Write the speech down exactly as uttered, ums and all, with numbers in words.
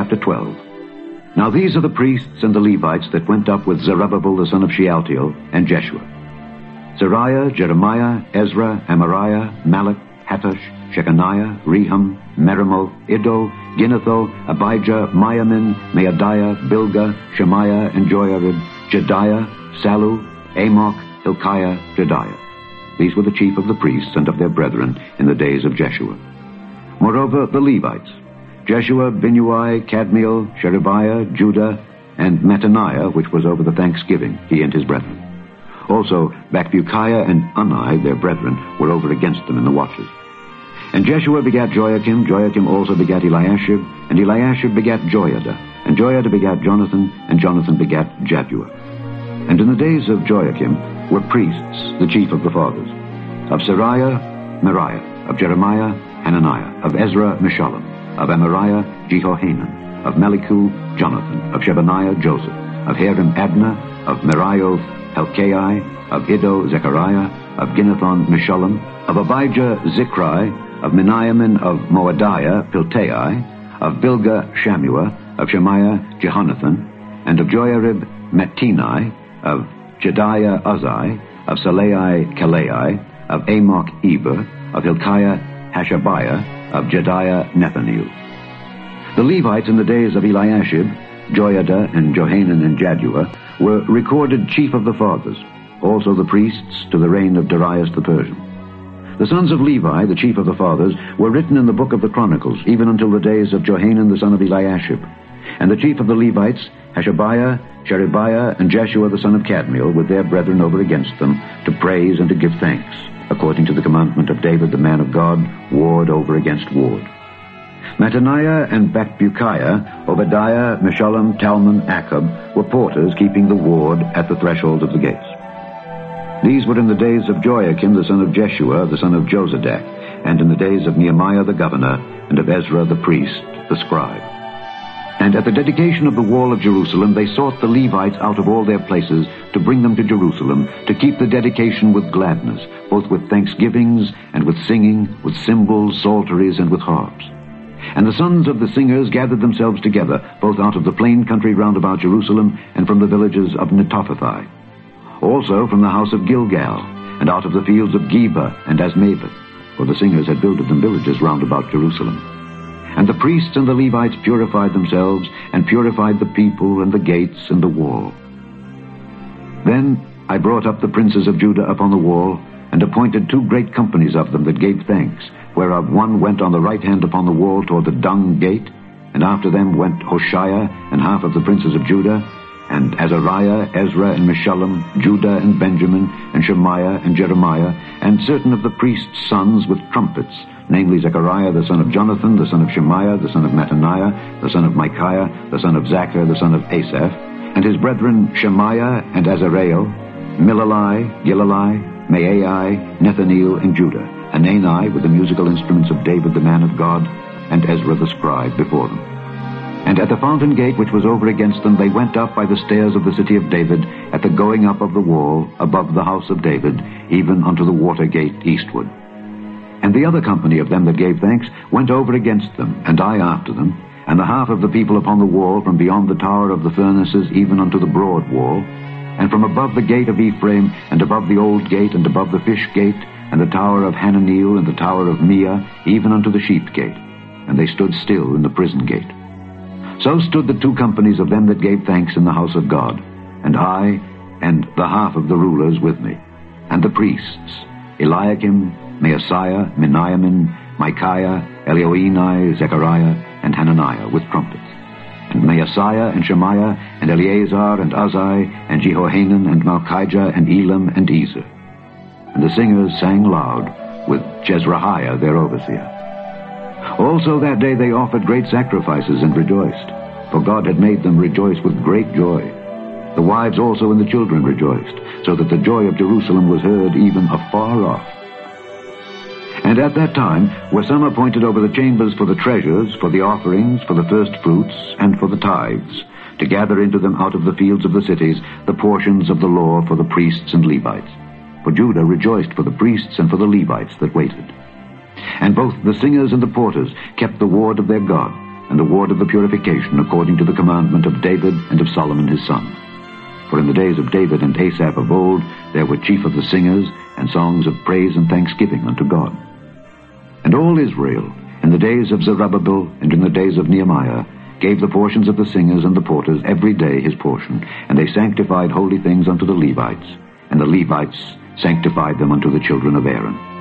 chapter twelve. Now these are the priests and the Levites that went up with Zerubbabel the son of Shealtiel and Jeshua: Seraiah, Jeremiah, Ezra, Amariah, Malach, Hattush, Shechaniah, Rehum, Merimoth, Iddo, Ginnetho, Abijah, Miamin, Maadiah, Bilgah, Shemaiah, and Joiarib, Jediah, Sallu, Amok, Hilkiah, Jediah. These were the chief of the priests and of their brethren in the days of Jeshua. Moreover, the Levites: Jeshua, Binnui, Kadmiel, Sherebiah, Judah, and Mattaniah, which was over the thanksgiving, he and his brethren. Also Bakbukiah and Unni, their brethren, were over against them in the watches. And Jeshua begat Joachim, Joachim also begat Eliashib, and Eliashib begat Joiada, and Joiada begat Jonathan, and Jonathan begat Jaddua. And in the days of Joachim were priests, the chief of the fathers: of Seraiah, Meriah; of Jeremiah, Hananiah; of Ezra, Meshullam; of Amariah, Jehohanan; of Melichu, Jonathan; of Shebaniah, Joseph; of Harim, Adna; of Merioth, Helkai; of Iddo, Zechariah; of Ginnethon, Meshullam; of Abijah, Zichri; of Miniamin, of Moadiah, Piltai; of Bilgah, Shammua; of Shemaiah, Jehonathan; and of Joiarib, Mattini; of Jediah, Uzzi; of Salai, Kalai; of Amok, Eber; of Hilkiah, Hashabiah; of Jediah, Nethaneel. The Levites in the days of Eliashib, Joiada, and Johanan, and Jaddua, were recorded chief of the fathers, also the priests to the reign of Darius the Persian. The sons of Levi, the chief of the fathers, were written in the book of the Chronicles, even until the days of Johanan the son of Eliashib. And the chief of the Levites, Hashabiah, Sherebiah, and Jeshua the son of Kadmiel, with their brethren over against them, to praise and to give thanks, according to the commandment of David the man of God, ward over against ward. Mattaniah and Bakbukiah, Obadiah, Meshullam, Talmon, Akab, were porters keeping the ward at the threshold of the gates. These were in the days of Joachim the son of Jeshua, the son of Jozadak, and in the days of Nehemiah the governor, and of Ezra the priest, the scribe. And at the dedication of the wall of Jerusalem they sought the Levites out of all their places to bring them to Jerusalem, to keep the dedication with gladness, both with thanksgivings and with singing, with cymbals, psalteries, and with harps. And the sons of the singers gathered themselves together, both out of the plain country round about Jerusalem, and from the villages of Netophathi; also from the house of Gilgal, and out of the fields of Geba and Asmaveth, for the singers had builded them villages round about Jerusalem. And the priests and the Levites purified themselves, and purified the people, and the gates, and the wall. Then I brought up the princes of Judah upon the wall, and appointed two great companies of them that gave thanks, whereof one went on the right hand upon the wall toward the dung gate, and after them went Hoshea and half of the princes of Judah, and Azariah, Ezra, and Meshullam, Judah, and Benjamin, and Shemaiah, and Jeremiah, and certain of the priests' sons with trumpets, namely Zechariah the son of Jonathan, the son of Shemaiah, the son of Mattaniah, the son of Micaiah, the son of Zachar, the son of Asaph, and his brethren Shemaiah and Azareel, Milalai, Gilalai, Maai, Nethaneel, and Judah, Hanani with the musical instruments of David the man of God, and Ezra the scribe before them. And at the fountain gate which was over against them they went up by the stairs of the city of David, at the going up of the wall, above the house of David, even unto the water gate eastward. And the other company of them that gave thanks went over against them, and I after them, and the half of the people upon the wall, from beyond the tower of the furnaces even unto the broad wall, and from above the gate of Ephraim, and above the old gate, and above the fish gate, and the tower of Hananeel, and the tower of Meah, even unto the sheep gate. And they stood still in the prison gate. So stood the two companies of them that gave thanks in the house of God, and I, and the half of the rulers with me, and the priests, Eliakim, Maaseiah, Miniamin, Micaiah, Elioenai, Zechariah, and Hananiah with trumpets, and Maaseiah, and Shemaiah, and Eleazar, and Uzzi, and Jehohanan, and Malchijah, and Elam, and Ezer. And the singers sang loud, with Jezrahiah their overseer. Also that day they offered great sacrifices and rejoiced, for God had made them rejoice with great joy. The wives also and the children rejoiced, so that the joy of Jerusalem was heard even afar off. And at that time were some appointed over the chambers for the treasures, for the offerings, for the first fruits, and for the tithes, to gather into them out of the fields of the cities the portions of the law for the priests and Levites. For Judah rejoiced for the priests and for the Levites that waited. And both the singers and the porters kept the ward of their God, and the ward of the purification, according to the commandment of David and of Solomon his son. For in the days of David and Asaph of old there were chief of the singers, and songs of praise and thanksgiving unto God. And all Israel, in the days of Zerubbabel and in the days of Nehemiah, gave the portions of the singers and the porters every day his portion, and they sanctified holy things unto the Levites, and the Levites sanctified them unto the children of Aaron.